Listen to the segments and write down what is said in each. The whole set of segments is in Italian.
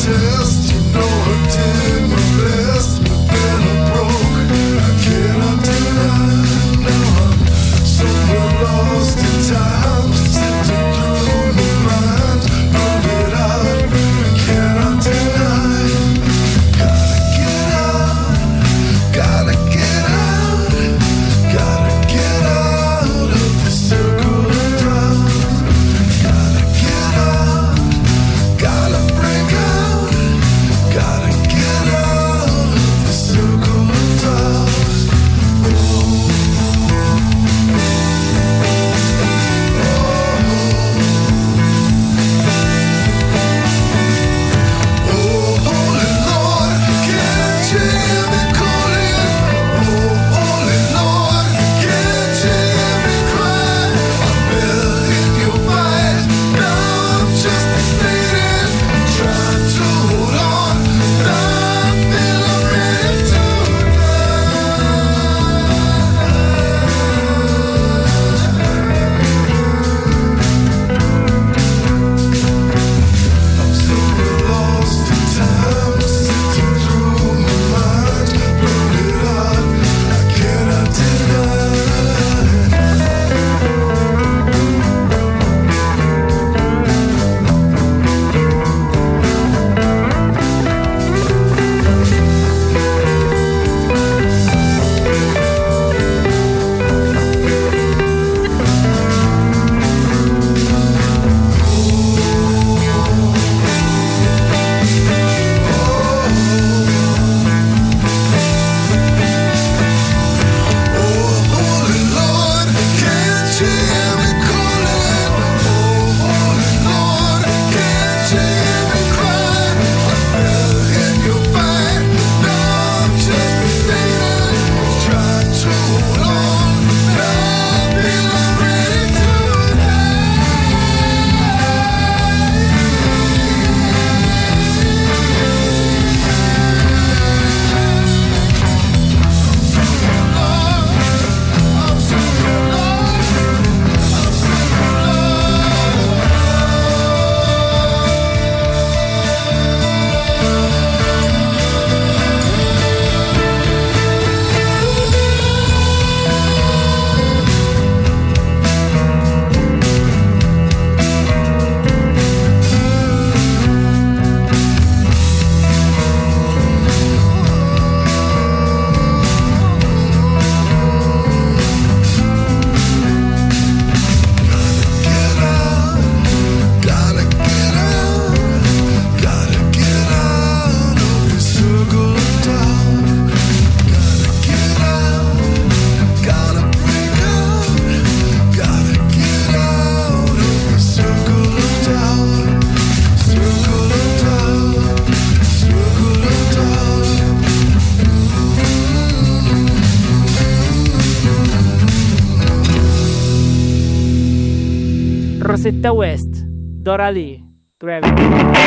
Rosetta West, Dora Lee, Gravity.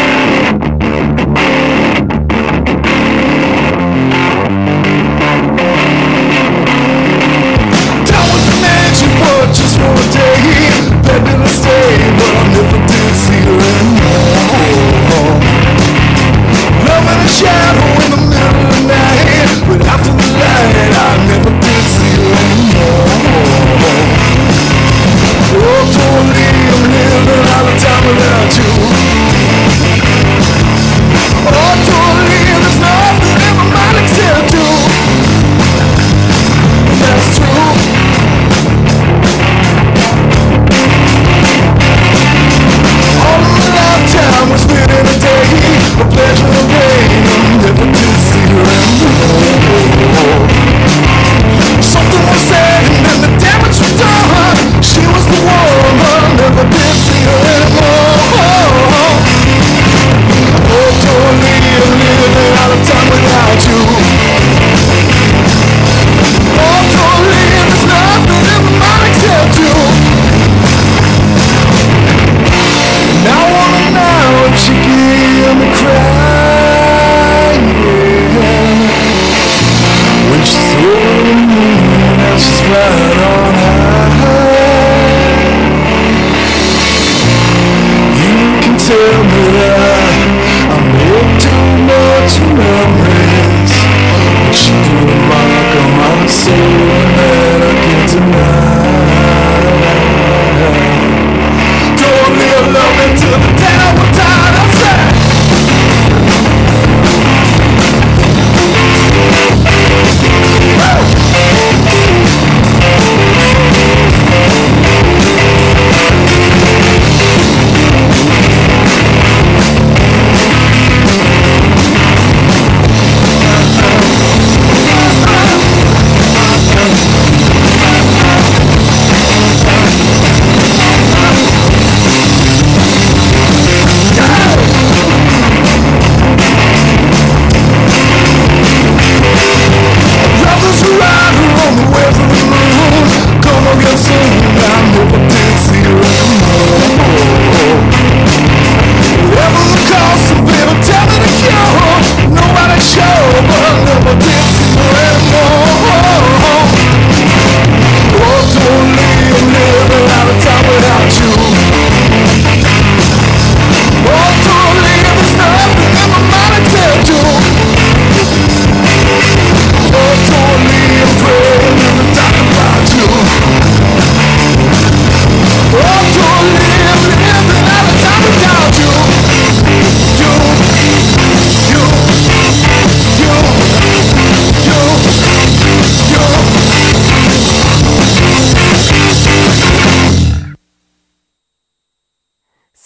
Just for a day, begging to stay, but I never did see her anymore. Love in a shadow in the middle of the night, but after the light, I never did see her anymore. Oh, totally, I'm living out of time without you.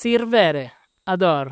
Sir vere, ador.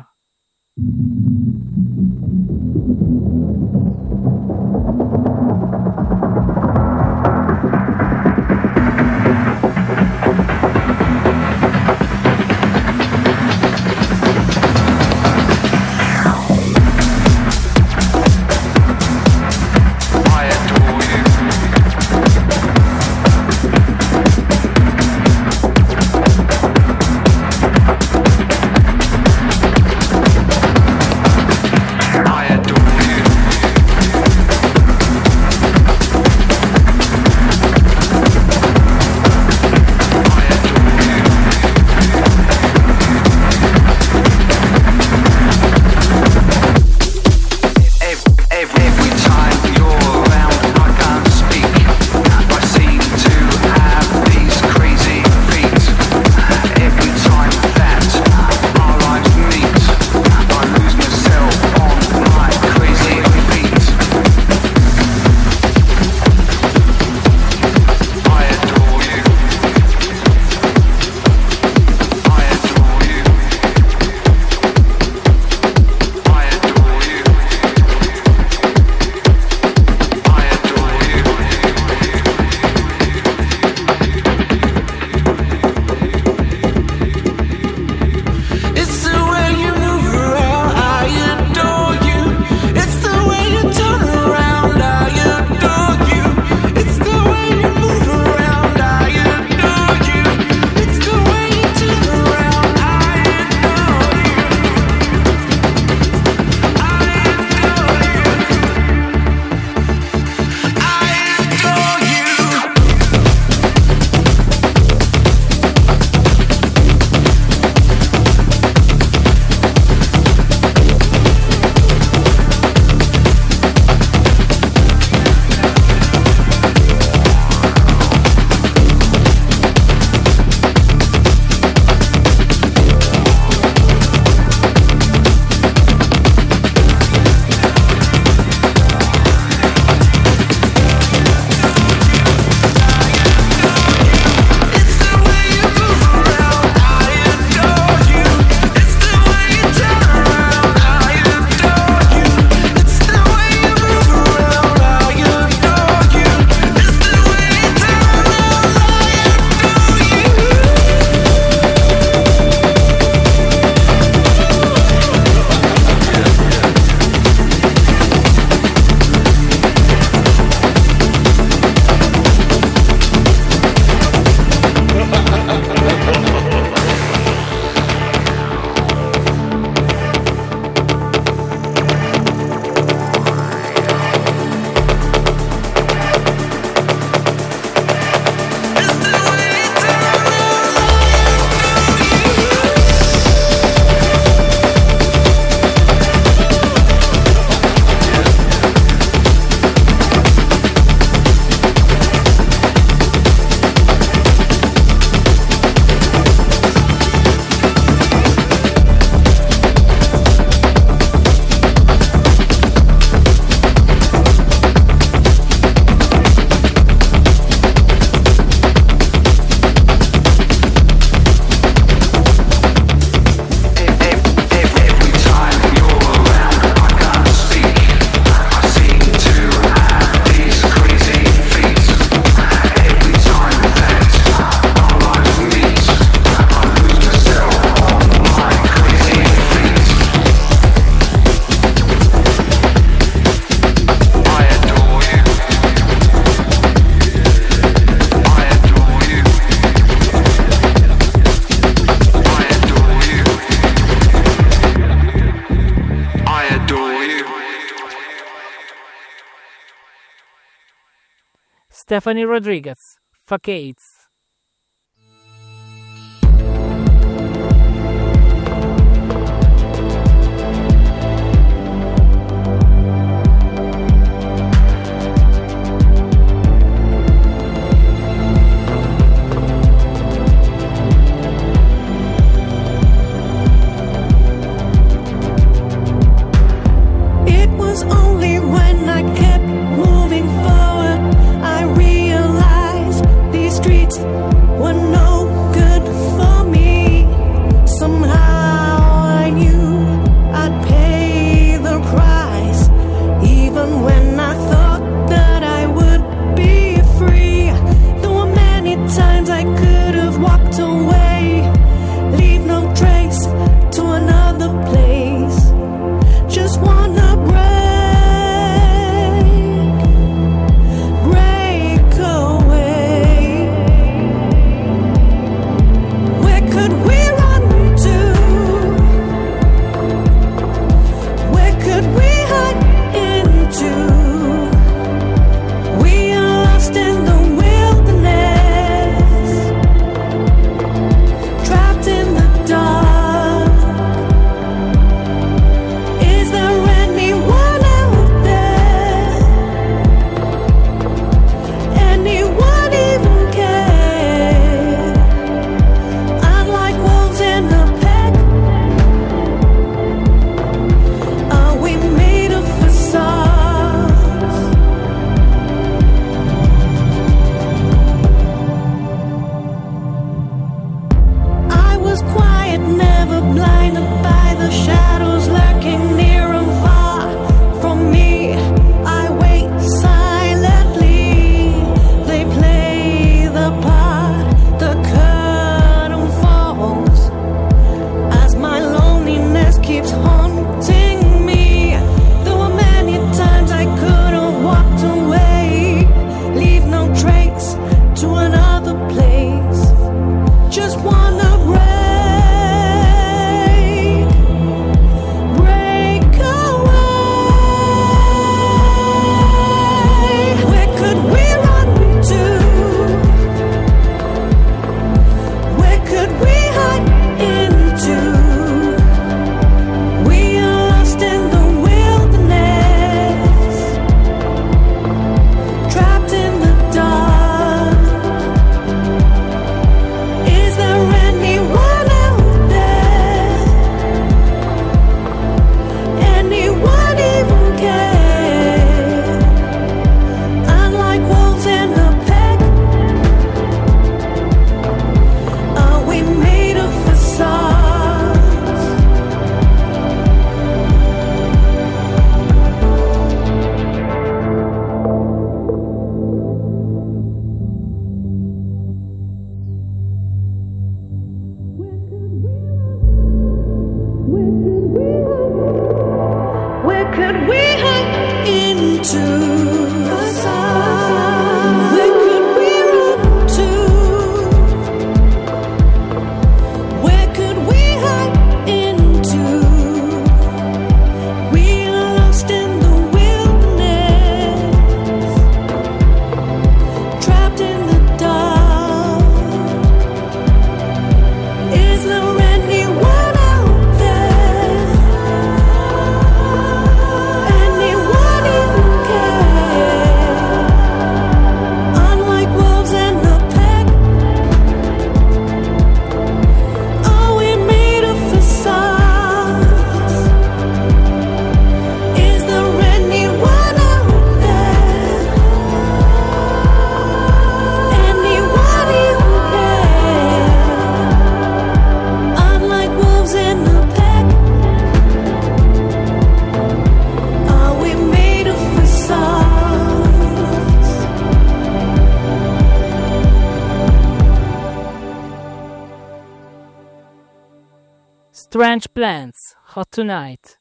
Stephanie Rodriguez, Facades. It was only when I kept moving forward I realized these streets Strange Plants, Hot Tonight.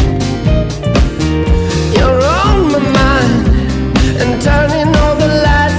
Turning all the lights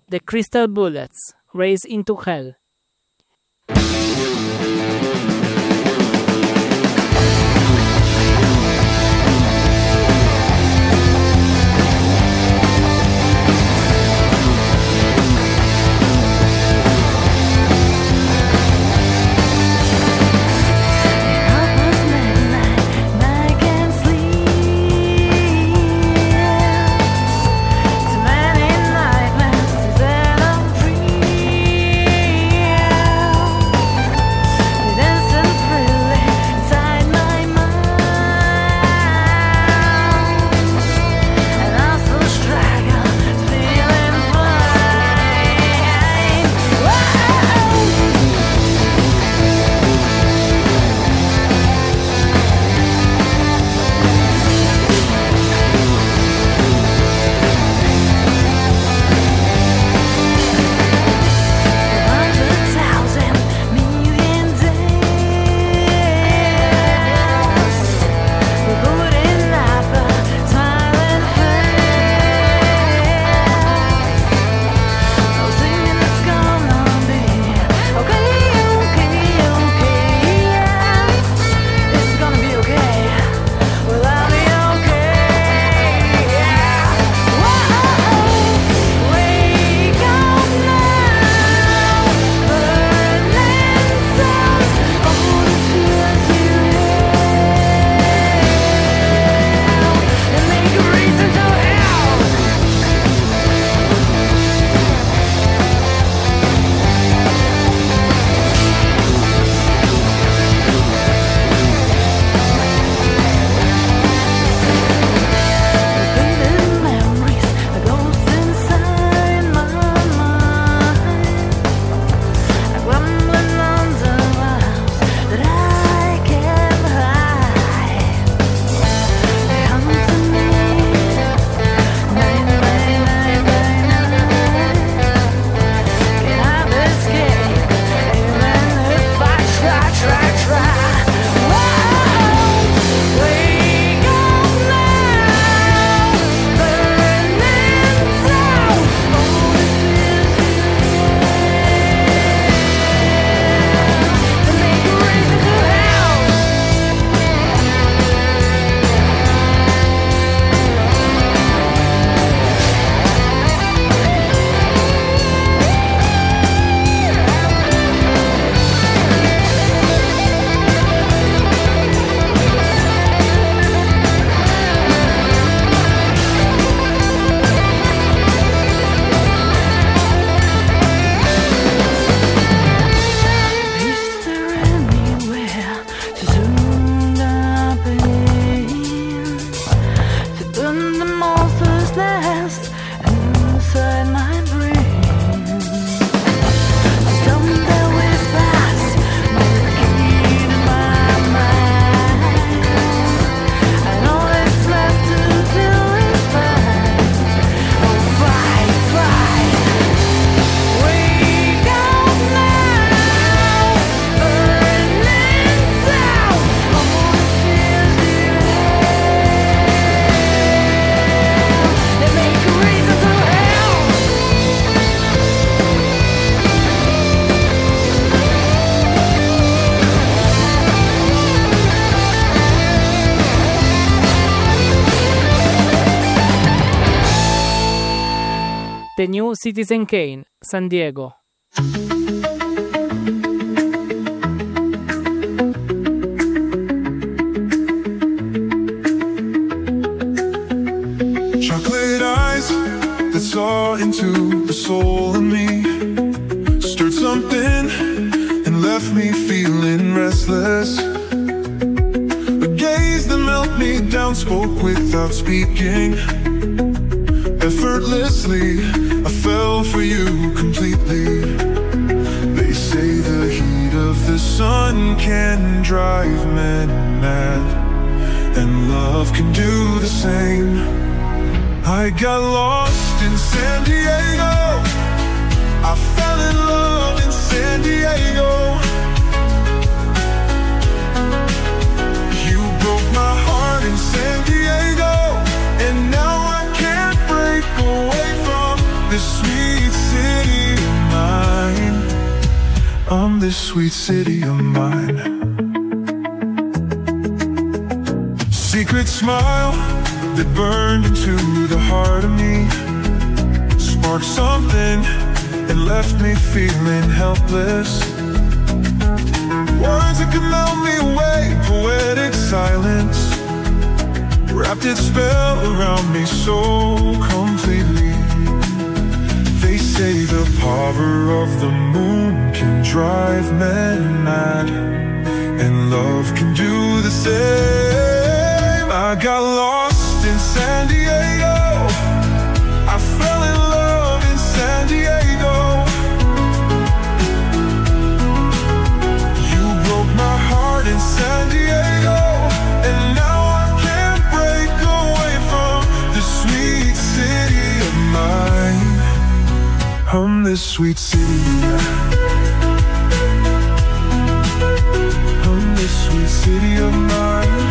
The Crystal Bullets, Race into Hell. The New Citizen Kane, San Diego. Chocolate eyes that saw into the soul in me, stirred something and left me feeling restless. A gaze that melted me down, spoke without speaking. Effortlessly, I fell for you completely. They say the heat of the sun can drive men mad, and love can do the same. I got lost in San Diego, I fell in love in San Diego. You broke my heart in San Diego, and now I can't break away from this sweet city. Home, this sweet city of mine. Secret smile that burned into the heart of me, sparked something and left me feeling helpless. Words that could melt me away, poetic silence wrapped its spell around me so completely. They say the power of the moon can drive men mad, and love can do the same. I got lost in San Diego, I fell in love in San Diego. You broke my heart in San Diego, and now I can't break away from the sweet city of mine. Home, this sweet city. Home, this sweet city of mine.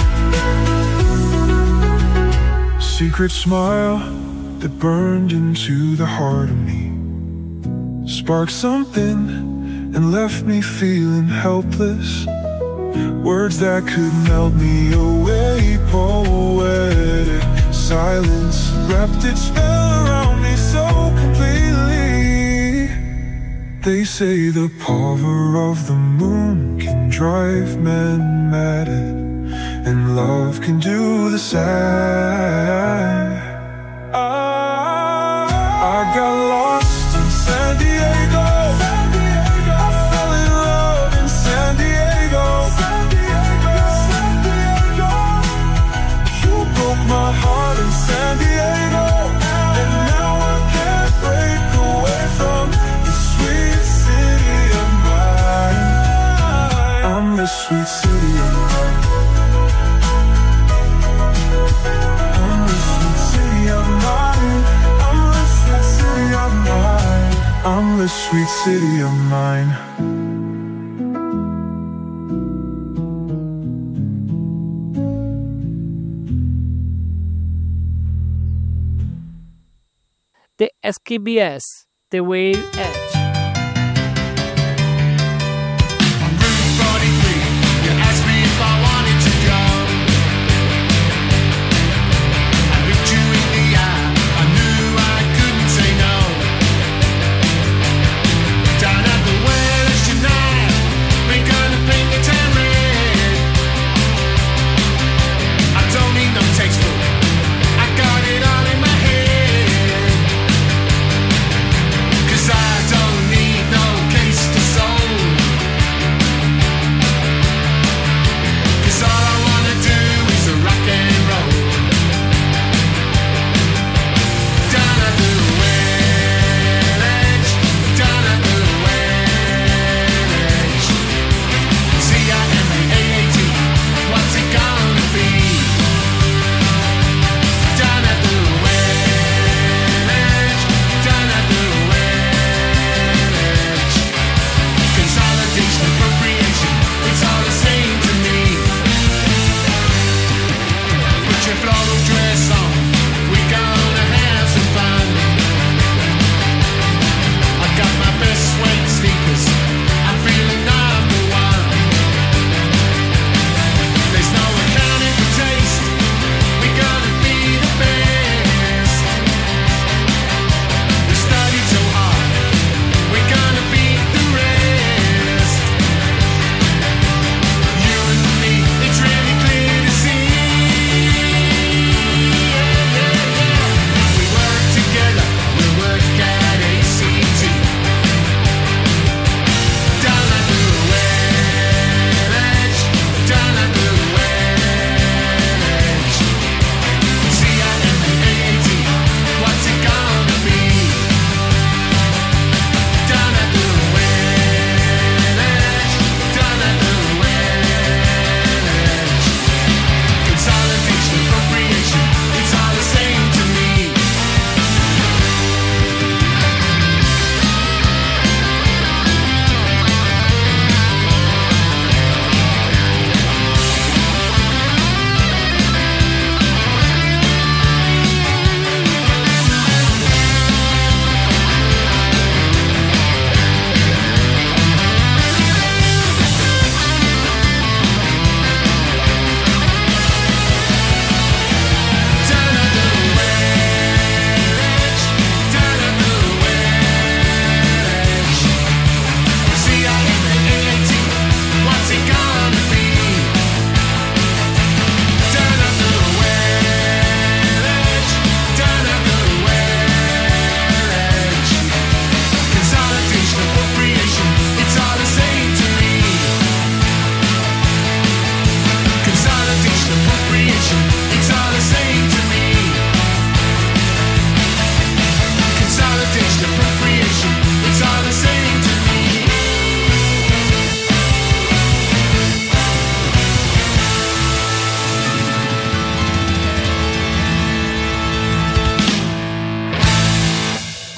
Secret smile that burned into the heart of me, sparked something and left me feeling helpless. Words that could melt me away, poetic silence wrapped its spell around me so completely. They say the power of the moon can drive men mad, and love can do the same. I got lost in San Diego, I fell in love in San Diego. You broke my heart in San Diego, and now I can't break away from the sweet city of mine. I'm the sweet city of mine. I'm the sweet city of mine. I'm the sweet city of mine. I'm the sweet city of mine. The SKBS, The Wave Edge. On Route 43, you asked me if I wanted to go. I looked you in the eye, I knew I couldn't say no. Down at the West tonight, we're gonna paint the town red. I don't need no textbook, I got it all in my head. 'Cause I don't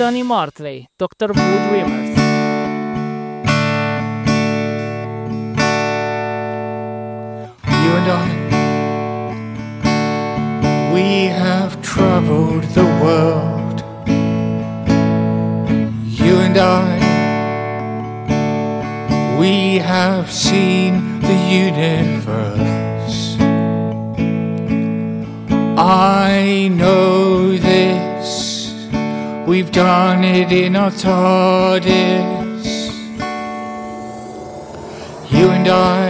Tony Mortley, Dr. Wood Rivers. You and I, we have traveled the world. You and I, we have seen the universe. I know this, we've done it in our TARDIS. You and I,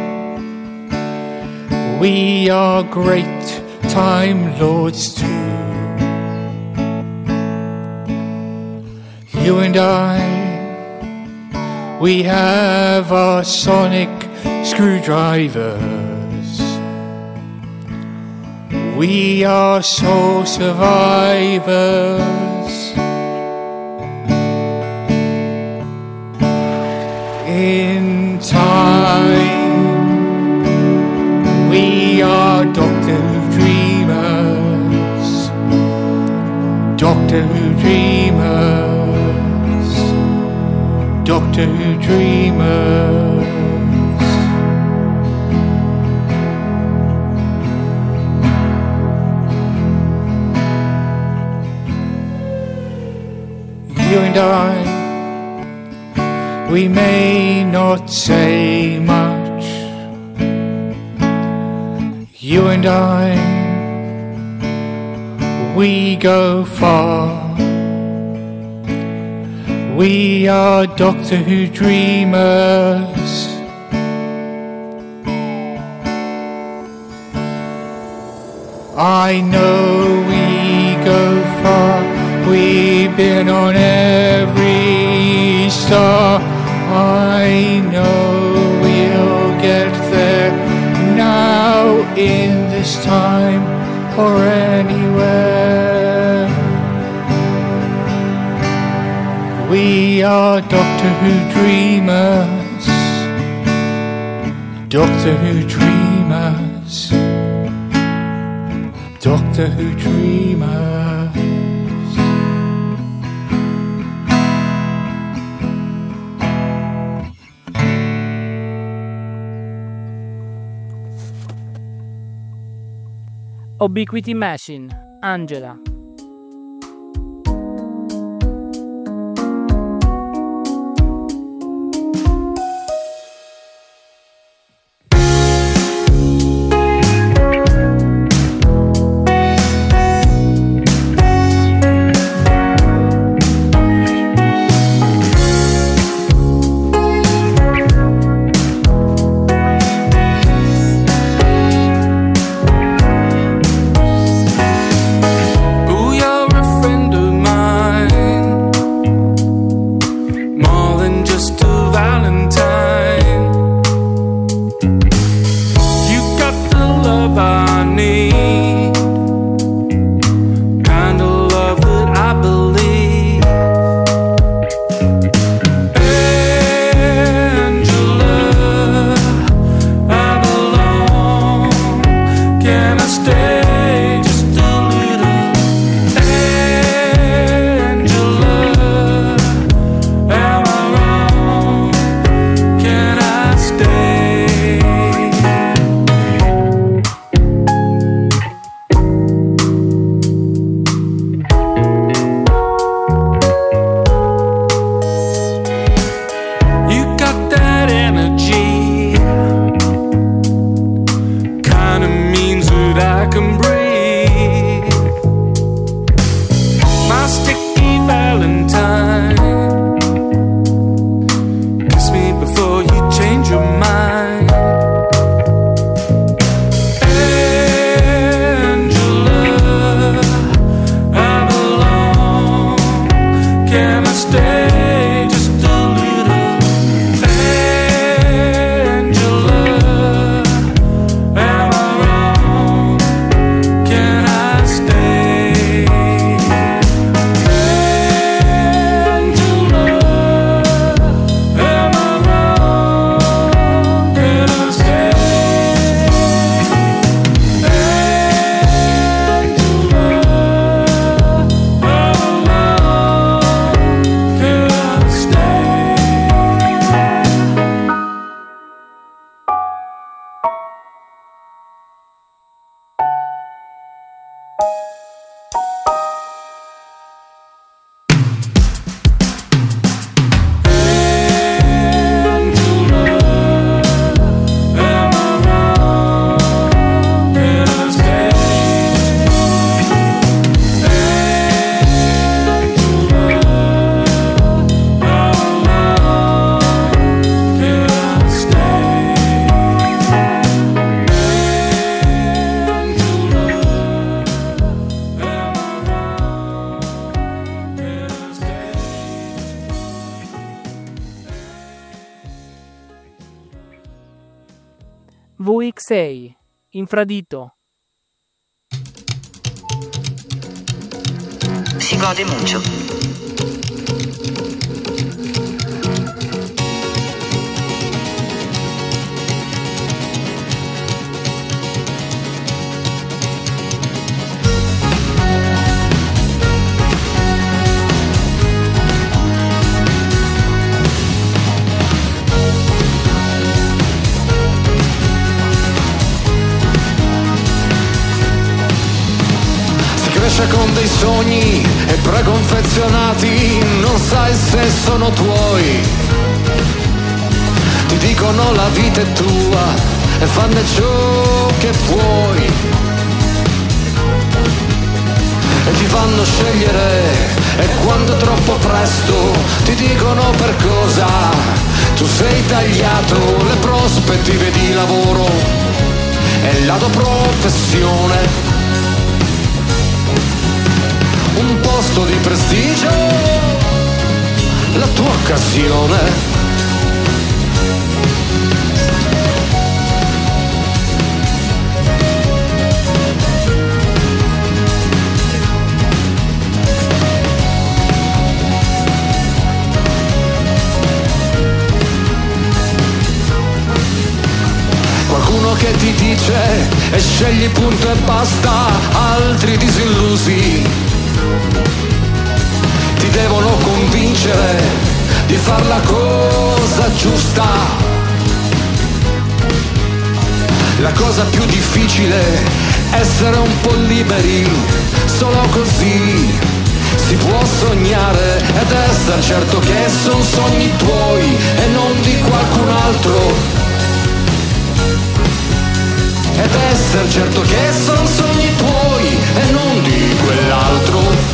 we are great Time Lords too. You and I, we have our sonic screwdrivers. We are soul survivors. In time, we are Doctor Who dreamers. Doctor Who dreamers. Doctor Who dreamers. You and I, we may not say much. You and I, we go far. We are Doctor Who dreamers. I know we go far. We've been on every star. I know we'll get there now, in this time, or anywhere. We are Doctor Who dreamers. Doctor Who dreamers. Doctor Who dreamers. Ubiquity Machine, Angela. VX6, infradito. Si gode mucho. Con dei sogni e preconfezionati, non sai se sono tuoi. Ti dicono la vita è tua e fanne ciò che puoi. E ti fanno scegliere e quando è troppo presto ti dicono per cosa tu sei tagliato. Le prospettive di lavoro e la tua professione, un posto di prestigio, la tua occasione. Qualcuno che ti dice e scegli punto e basta, altri disillusi ti devono convincere di far la cosa giusta. La cosa più difficile è essere un po' liberi, solo così si può sognare ed essere certo che son sogni tuoi e non di qualcun altro. Ed essere certo che son sogni tuoi e non di quell'altro.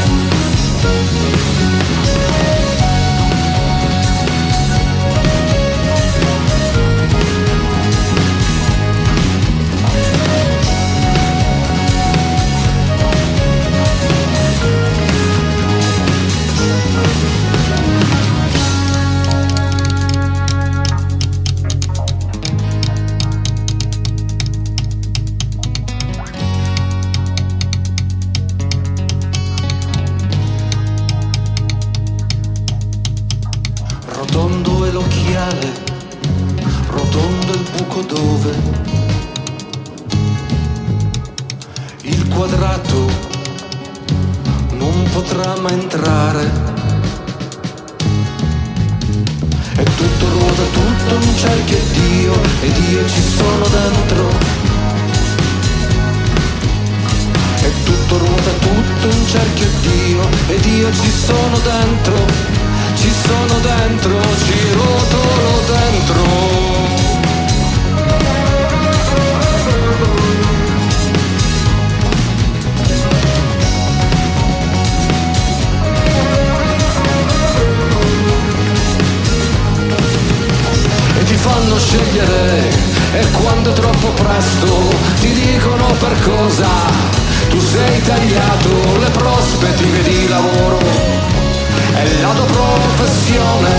Rotondo è l'occhiale, rotondo il buco dove il quadrato non potrà mai entrare. E tutto ruota, tutto un cerchio e Dio ci sono dentro. E tutto ruota, tutto un cerchio e Dio ci sono dentro. Ci sono dentro, ci rotolo dentro. E ti fanno scegliere e quando è troppo presto ti dicono per cosa tu sei tagliato. Le prospettive di lavoro è la tua professione,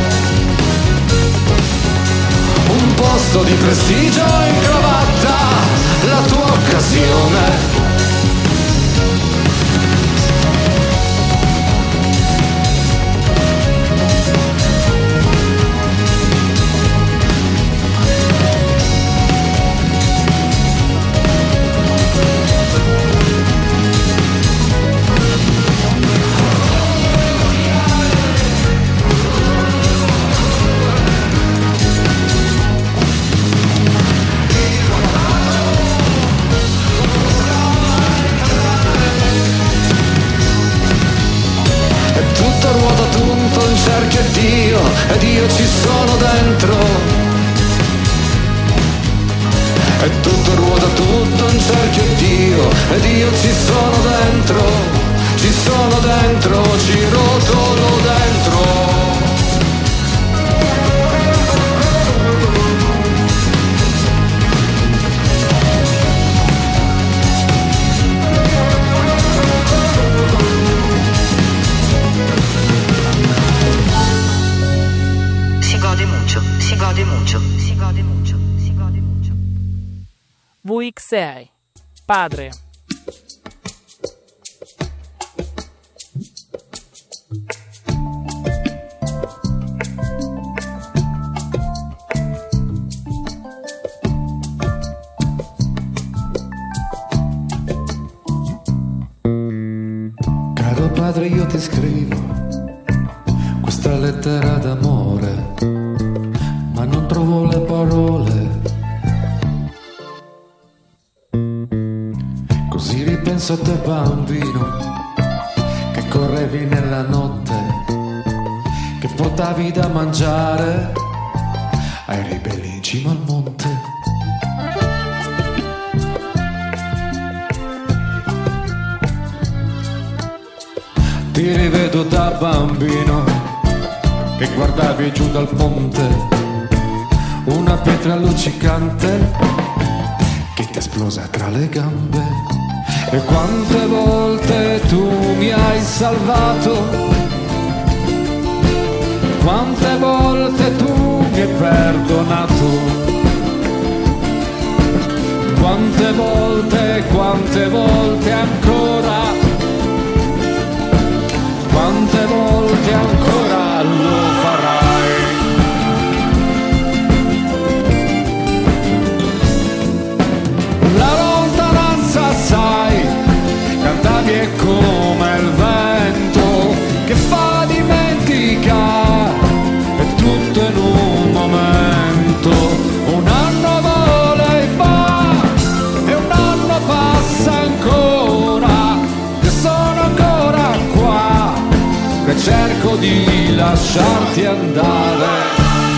un posto di prestigio in cravatta, la tua occasione. Ed io ci sono dentro. E tutto ruota, tutto un cerchio ed io ci sono dentro. Ci sono dentro, ci rotolo dentro. Si gode mucho, si gode mucho, si gode mucho, si gode mucho. VX6, Padre. Caro padre, io ti scrivo questa lettera d'amore, ma non trovo le parole. Così ripenso a te bambino, che correvi nella notte, che portavi da mangiare ai ribelli in cima al monte. Ti rivedo da bambino che guardavi giù dal ponte, una pietra luccicante che ti è esplosa tra le gambe. E quante volte tu mi hai salvato, quante volte tu mi hai perdonato, quante volte ancora, quante volte ancora lo farai. La lontananza, sai, cantavi è come il vento che fa dimenticare, è tutto in un momento. Un anno vola e va, e un anno passa ancora, io sono ancora qua, che cerco di lasciarti andare.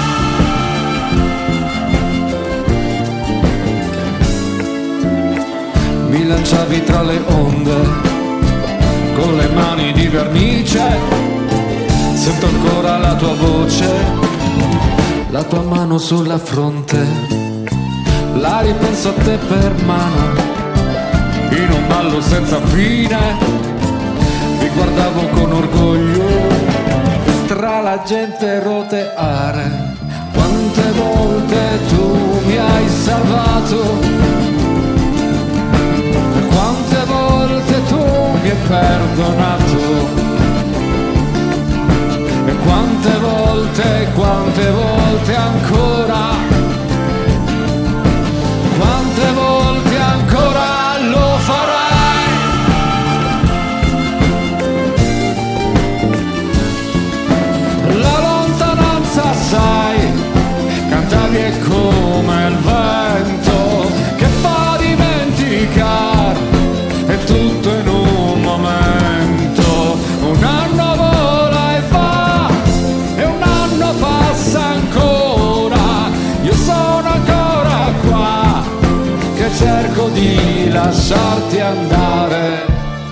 Mi lanciavi tra le onde con le mani di vernice, sento ancora la tua voce, la tua mano sulla fronte, la ripenso a te per mano, in un ballo senza fine, mi guardavo con orgoglio tra la gente roteare. Quante volte tu mi hai salvato, quante volte tu mi hai perdonato, e quante volte ancora, quante volte ancora lo farai. La lontananza, sai, cantavi è come il vento che fa dimenticare, è tutto in un momento. Un anno vola e va, e un anno passa ancora, io sono ancora qua, che cerco di lasciarti andare.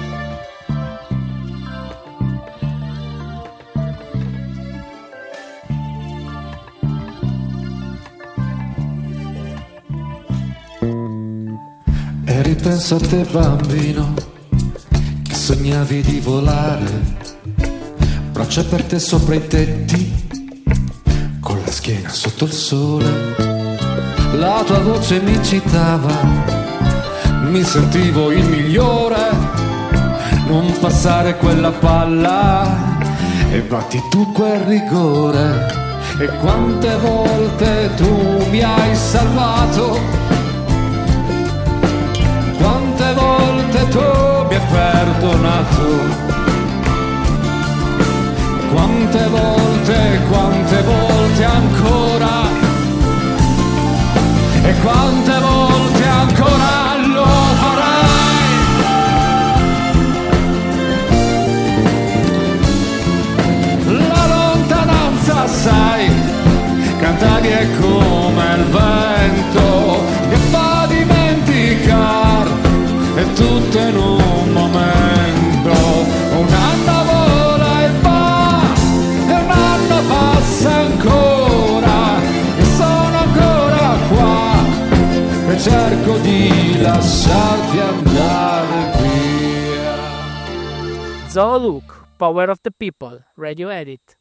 E ripenso a te bambino, che sognavi di volare, braccia aperte sopra i tetti, con la schiena sotto il sole. La tua voce mi citava, mi sentivo il migliore, non passare quella palla e batti tu quel rigore. E quante volte tu mi hai salvato, quante volte tu mi hai perdonato, quante volte ancora, e quante volte ancora lo farai. La lontananza, sai, cantavi è come il vento che fa dimenticare, è tutto in un momento. Un anno vola e va, e un anno passa ancora, e sono ancora qua, e cerco di lasciarti andare via. Zoolook, Power of the People, Radio Edit.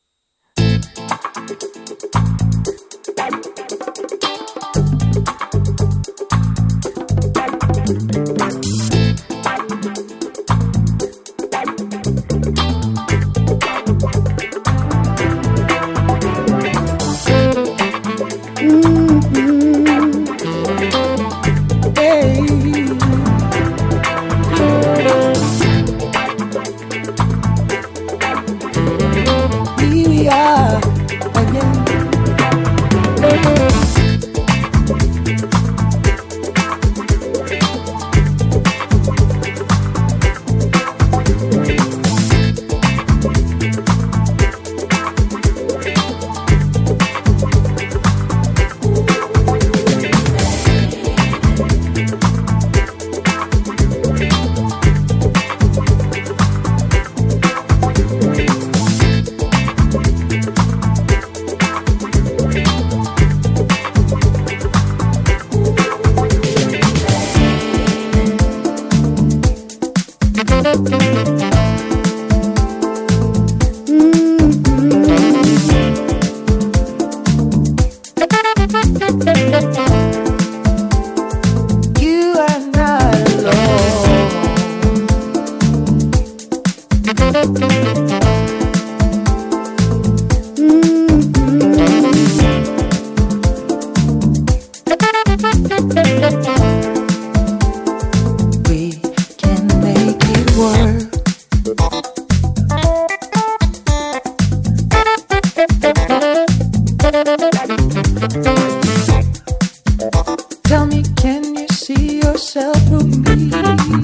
Tell me, can you see yourself through me?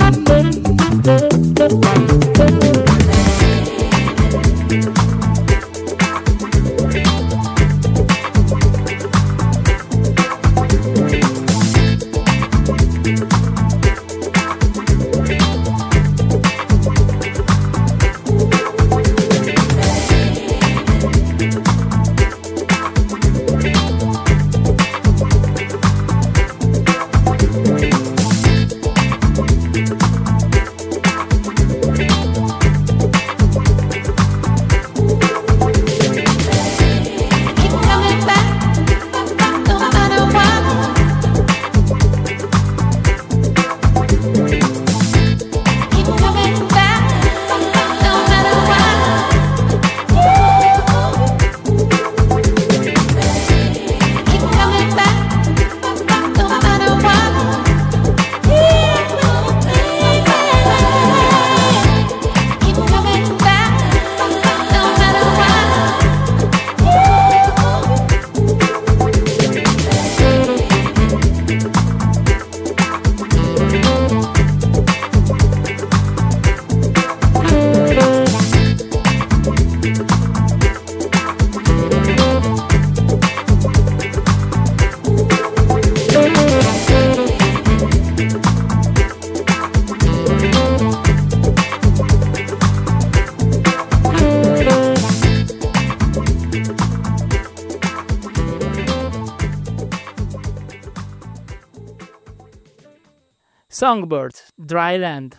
Songbird, Dry Land.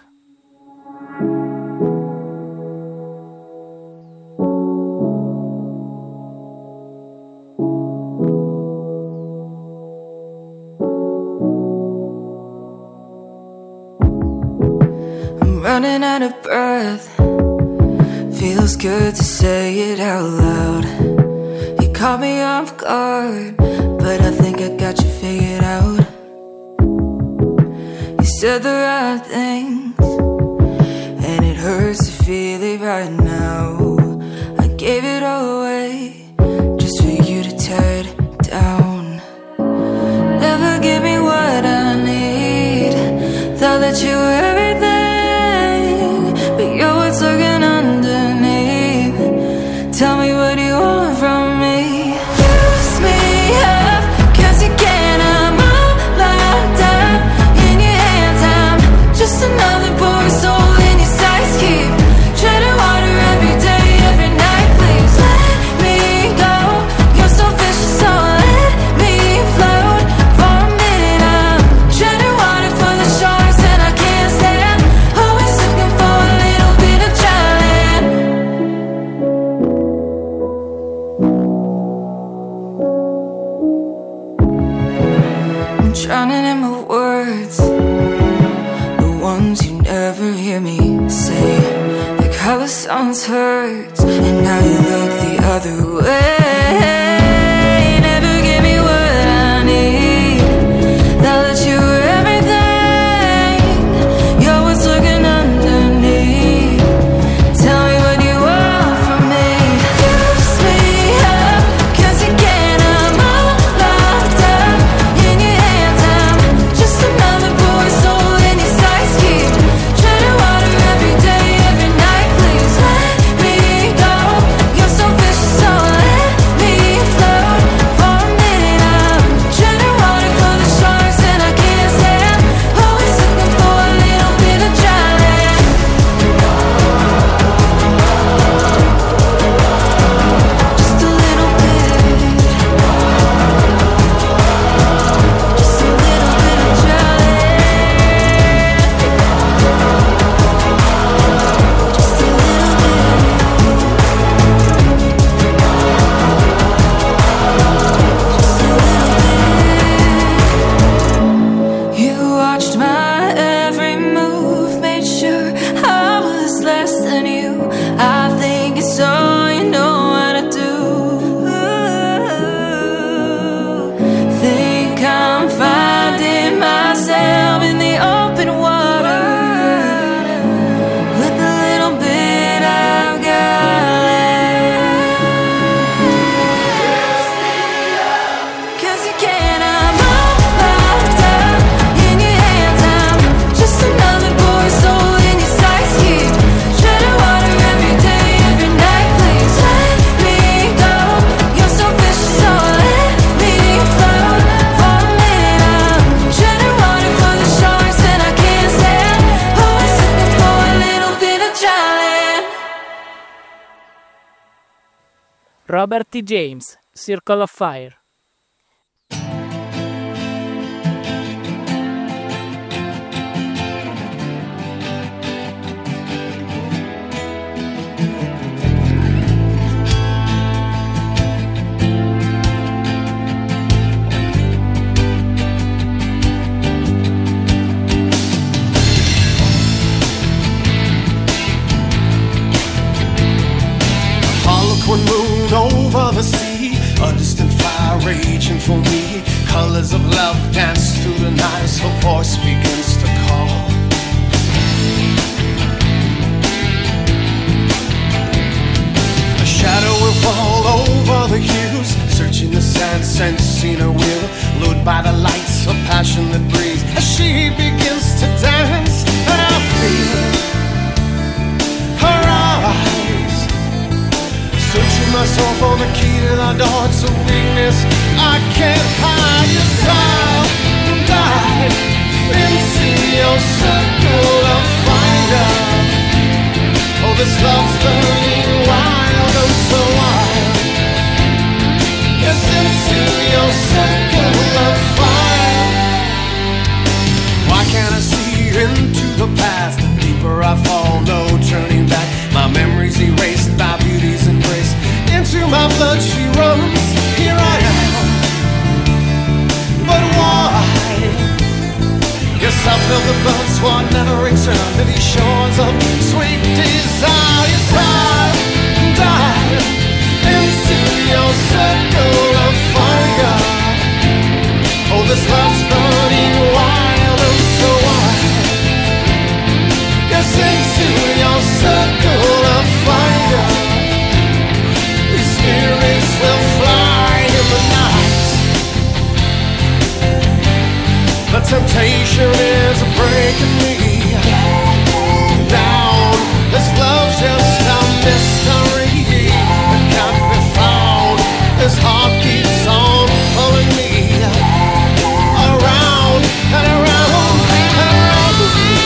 I'm running out of breath. Feels good to say it out loud. You caught me off guard, but I think I got you figured out. Said the right things, and it hurts to feel it right now. I gave it all away, just for you to tear it down. Never give me what I need. Thought that you were everything, but you're what's lurking underneath. Tell me what you want from me. Use me up, 'cause you can't. I'm all locked up in your hands. I'm just another poor soul in your sights. Keep treading water every day, every night. Please let me go. You're so vicious, so let me float for a minute. I'm treading water for the sharks, and I can't stand. Always looking for a little bit of dry land. I'm drowning in my words, the ones you never hear me say. Like how the silence hurts, and now you look the other way. Never give me what I need. Thought that you were everything. You're what's looking underneath. Tell me what you want from me. Use me up, 'cause you can't. I'm all locked up in your hands. I'm just another poor soul in your sights. Keep treading water every day, every night. Please let me go. You're so vicious, so let me Robert T. James, Circle of Fire. One moon over the sea, a distant fire raging for me. Colors of love dance through the night as her voice begins to call. A shadow will fall over the hills, searching the sand, sensing her will, lured by the lights of passion that breathes as she begins to dance. And I feel her eyes searching my soul for the key to the door to weakness I can't hide. Yes, I'll dive into your circle of fire. Oh, this love's burning wild, oh so wild. Yes, into your circle of fire. Why can't I see into the past? The deeper I fall, no turning back. My memories erased by beauty's embrace. Into my blood she runs, here I am. But why? Guess I feel the blood sword never return to these shores of sweet desire. Yes, I'll dive into your circle of fire. Oh, this love's burning wild, oh so wild. Yes, into your circle of fire. These spirits will fly in the night. The temptation is breaking me down. This love's just a mystery that can't be found. This heart keeps on pulling me around and around and around.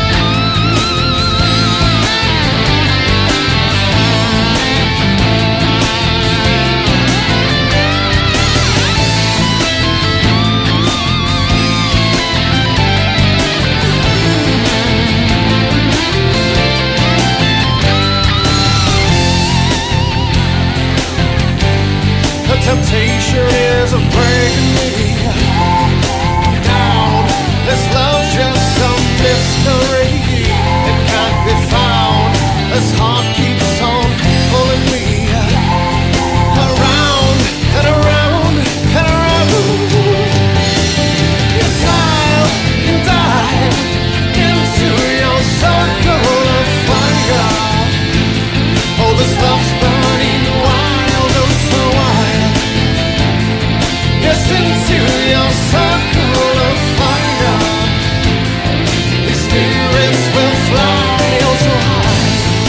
Temptation is breaking me down. This love's just a mystery. It can't be found. This heart keeps on pulling me around and around and around. Yes, I'll dive into your circle of fire. Oh, this love's burning wild, oh so wild. Yes, into your circle of fire. These spirits will fly oh so high.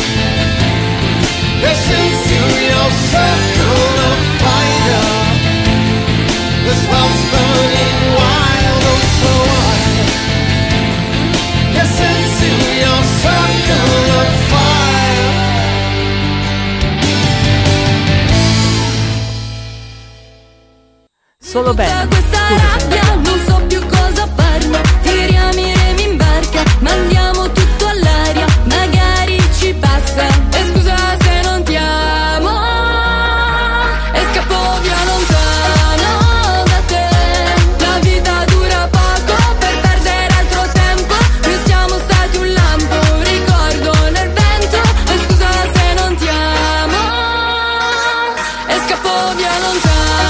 Yes, into your circle of fire. This love's burning wild, oh so wild. Yes, into your circle of fire. Solo bene. Questa rabbia non so più cosa farne. Tiriamo i remi in barca, mandiamo tutto all'aria. Magari ci passa. E scusa se non ti amo. E scappo via lontano da te. La vita dura poco per perdere altro tempo. Noi siamo stati un lampo, un ricordo nel vento. E scusa se non ti amo. E scappo via lontano.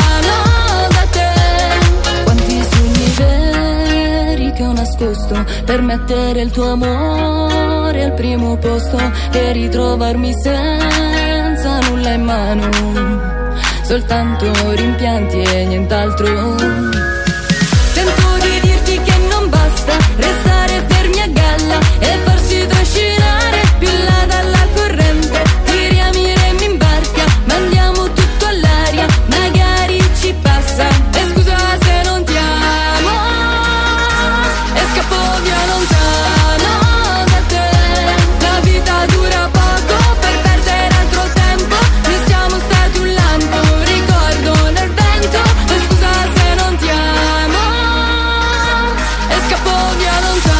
Per mettere il tuo amore al primo posto e ritrovarmi senza nulla in mano, soltanto rimpianti e nient'altro. Sento di dirti che non basta restare fermi a galla e farsi trascinare più in là dalla corrente. Tiriamo i remi in barca, mandiamo tutto all'aria, magari ci passa. E scusa se non ti amo. E scappo via lontano da te. La vita dura poco per perdere altro tempo. Noi siamo stati un lampo, odia, non so